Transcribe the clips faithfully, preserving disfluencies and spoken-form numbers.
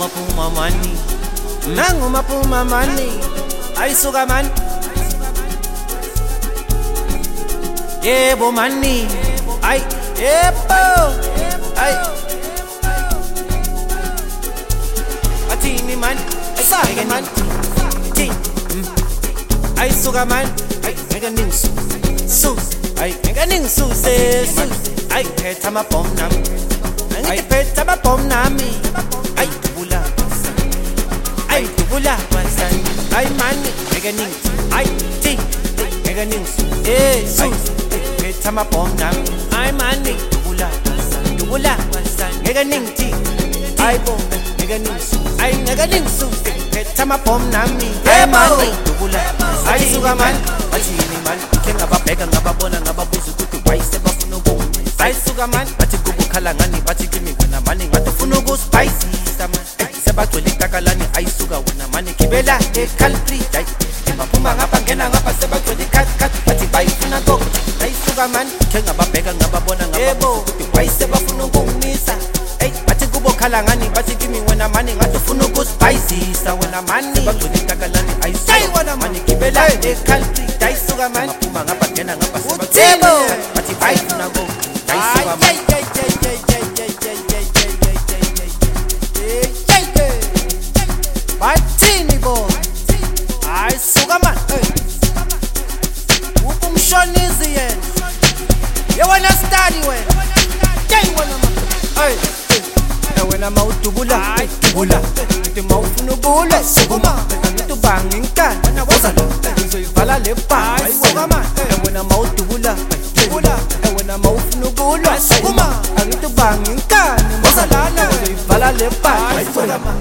Puma money, nanguma puma money. Ayisuka man, yebo money. Ay, yebo, ay. Atini man, ay man. Ayisuka man, ay mega ningsu, sus, ay mega ningsu se sus. Ay peta ma pom nam, ay peta ma pom nami. Ay tubula, ay tubula wasan. Ay mani mega ningsu, ay ti mega ningsu, eh sus. Peta ma pom nam, ay mani tubula, tubula wasan. Mega ningsu, ay bo mega ningsu, ay mega ningsu. Peta ma pom nami, ay mani tubula. Ayisuka man, batini man, ngababheka ngababona ngababuza ukuthi wayise bafuna ubone. Ayisuka man, bathi kubukhala ngani bathi kimi wena mani ngathi ufuna ukuspicisa man. Sebagcwele itakalani ayisuka wena mani gibela eCountry. Baphuma ngapha ngena ngapha sebagcwele cut cut bathi bayifuna konke. Ayisuka man, ngababheka ngababona ngababuza ukuthi wayise bafuna ukungimisa. Bathi kubukhala ngani bathi kimi wena mani ngathi ufuna ukuspicisa wena mani. Sebagcwele itakalani ayisuka wena mani gibela eCountry. Ayisuka man, baphuma ngapha ngena ngapha sebagcwele bathi bayifuna konke. Ayisuka man. Batini boy, ayisuka man, ukumshonizi yena, ye wanna study wena, hey wena man, hey, wena mawudubula, dubula, uthi mawufuna ubula, sukuma, ngithi ubanga inkani, wozalo, ngizoyivala le bha, ayisuka man, wena mawudubula, dubula, wena mawufuna ubula, sukuma, ngithi ubanga inkani, wozalo, ngizoyivala le bha, ayisuka man.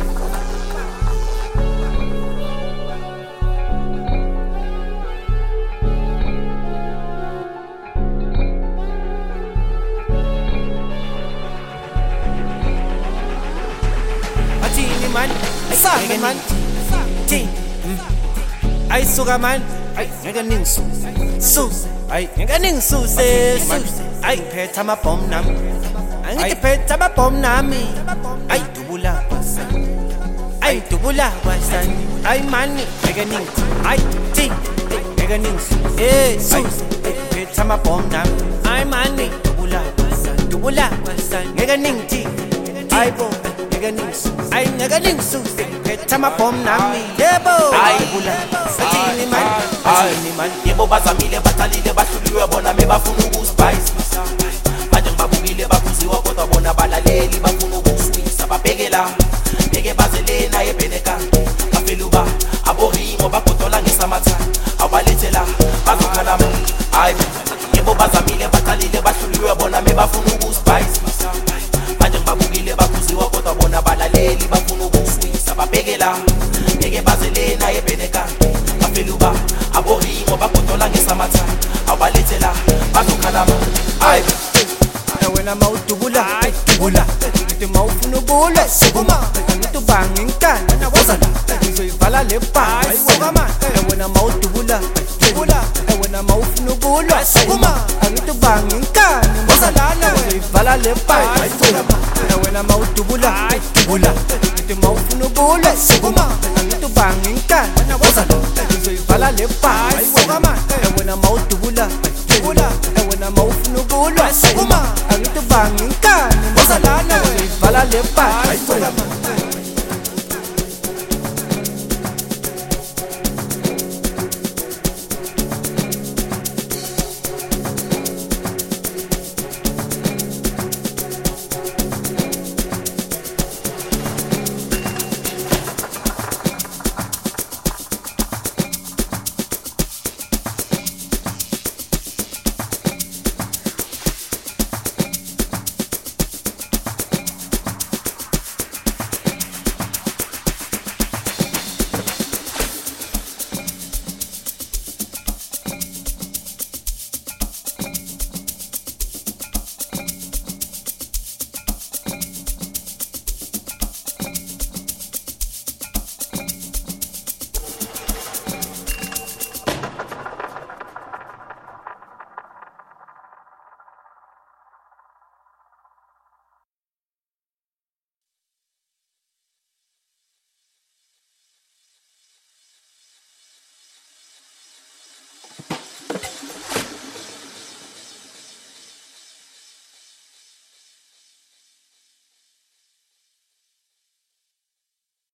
Man, ay man, ting, ayisuka man, ay ngeke ningsu, sus, ay ngeke ningsu se sus, ay phetha ma bom nam, ay phetha ma bom nami, ay dubula wasan, ay dubula wasan, ay mani ngeke ningsu, ay ting, ngeke ningsu, eh sus, phetha ma bom nam, ay mani dubula wasan, dubula wasan, ngeke ningsu, ay bo. Ay ngeke ningsu, phetha ma bom nami, yebo. Ay bula, batini man, batini man. Yebo bazamile bathalile bahluliwe bona bebafuna ukuspicisa. Manje ngibabukile bakhuziwa kodwa bona balaleli bafuna ukuswisa. Babhekela, beke bazelena ebheneka. Bafeluba, aborimo bagodola ngesamatha. Abalethela, bazokhala mo. Ay yebo bazamile bathalile bahluliwe bona bebafuna ukuspicisa. Manje ngibabukile bakhuziwa kodwa bona balaleli bafuna ukuswisa. Babhekela, beke bazelena ebheneka. Bafeluba, aborimo bagodola ngesamatha. Abalethela, bazokhala mo. Ay wena mawudubula, dubula, uthi mawufuna ubula, sukuma, ngithi ubanga inkani, wozalo, ngizoyivala le bha, ayisuka man. Wena mawudubula, dubula, wena mawufuna ubula, sukuma, ngithi ubanga inkani, wozalo, ngizoyivala le bha, ayisuka man. Wena mawudubula, dubula, uthi mawufuna ubula, sukuma, ngithi ubanga inkani, wozalo, ngizoyivala le bha, ayisuka man. Wena mawudubula, dubula, wena mawufuna ubula, sukuma, ngithi ubanga inkani, wozalo, ngizoyivala le bha, ayisuka man.